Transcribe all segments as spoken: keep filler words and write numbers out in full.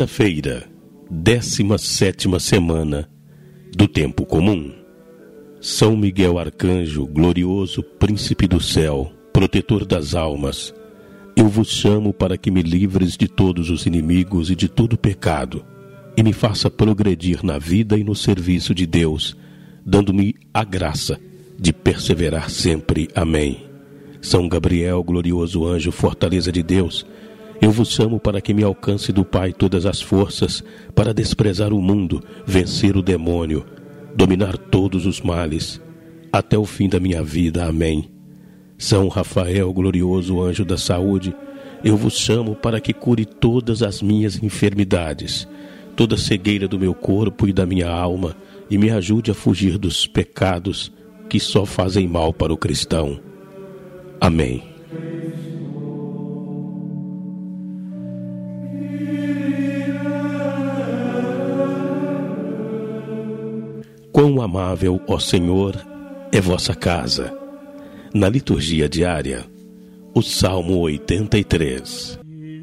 Quinta-feira, décima sétima semana do tempo comum. São Miguel Arcanjo, glorioso príncipe do céu, protetor das almas, eu vos chamo para que me livres de todos os inimigos e de todo pecado, e me faça progredir na vida e no serviço de Deus, dando-me a graça de perseverar sempre. Amém. São Gabriel, glorioso anjo, fortaleza de Deus, eu vos chamo para que me alcance do Pai todas as forças, para desprezar o mundo, vencer o demônio, dominar todos os males, até o fim da minha vida. Amém. São Rafael, glorioso anjo da saúde, eu vos chamo para que cure todas as minhas enfermidades, toda cegueira do meu corpo e da minha alma, e me ajude a fugir dos pecados que só fazem mal para o cristão. Amém. Quão amável, ó Senhor, é vossa casa. Na liturgia diária, o Salmo oitenta e três.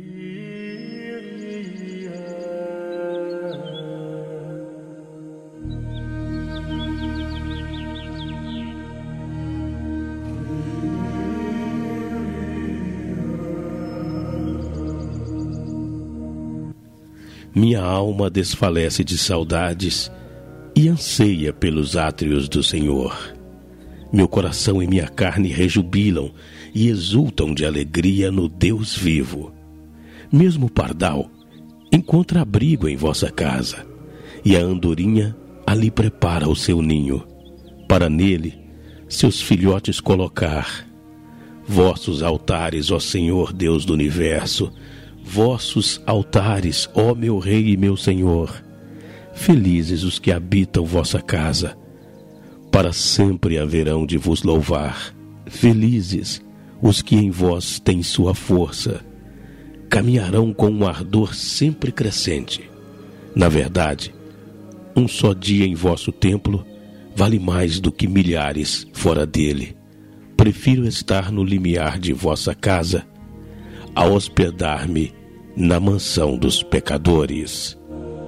Minha alma desfalece de saudades e anseia pelos átrios do Senhor. Meu coração e minha carne rejubilam e exultam de alegria no Deus vivo. Mesmo o pardal encontra abrigo em vossa casa, e a andorinha ali prepara o seu ninho, para nele seus filhotes colocar. Vossos altares, ó Senhor Deus do universo, vossos altares, ó meu Rei e meu Senhor, felizes os que habitam vossa casa, para sempre haverão de vos louvar. Felizes os que em vós têm sua força, caminharão com um ardor sempre crescente. Na verdade, um só dia em vosso templo vale mais do que milhares fora dele. Prefiro estar no limiar de vossa casa a hospedar-me na mansão dos pecadores.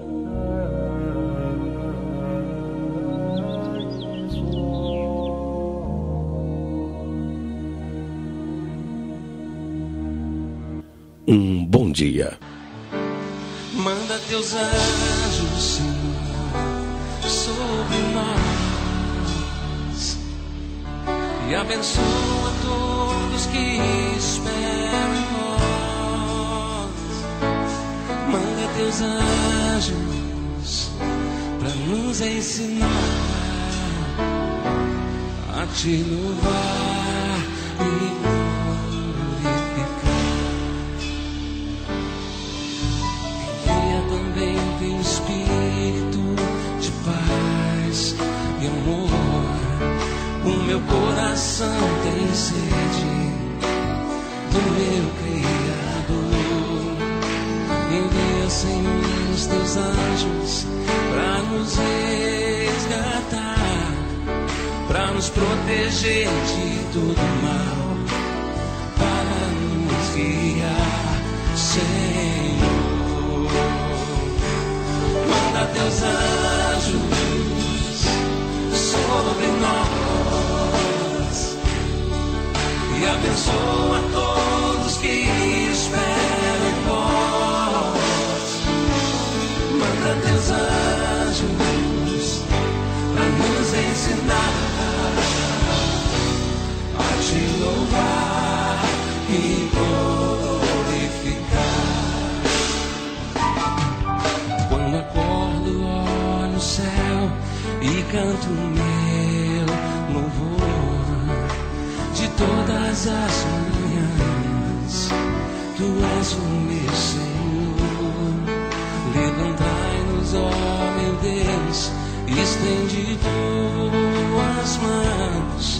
Um bom dia. Manda teus anjos, Senhor, sobre nós e abençoa todos que esperam em nós. Manda teus anjos para nos ensinar a te louvar e Espírito de paz e amor. O meu coração tem sede do meu Criador. Envia, Senhor, os teus anjos para nos resgatar, para nos proteger de todo mal, para nos guiar, Senhor. Manda teus anjos sobre nós e abençoa todos que esperam em vós. Manda teus anjos para nos ensinar a te louvar e glorificar. Quando acordo, olho o céu e canto o meu louvor. De todas as manhãs, tu és o meu Senhor. Levantai-nos, ó meu Deus, estende tuas mãos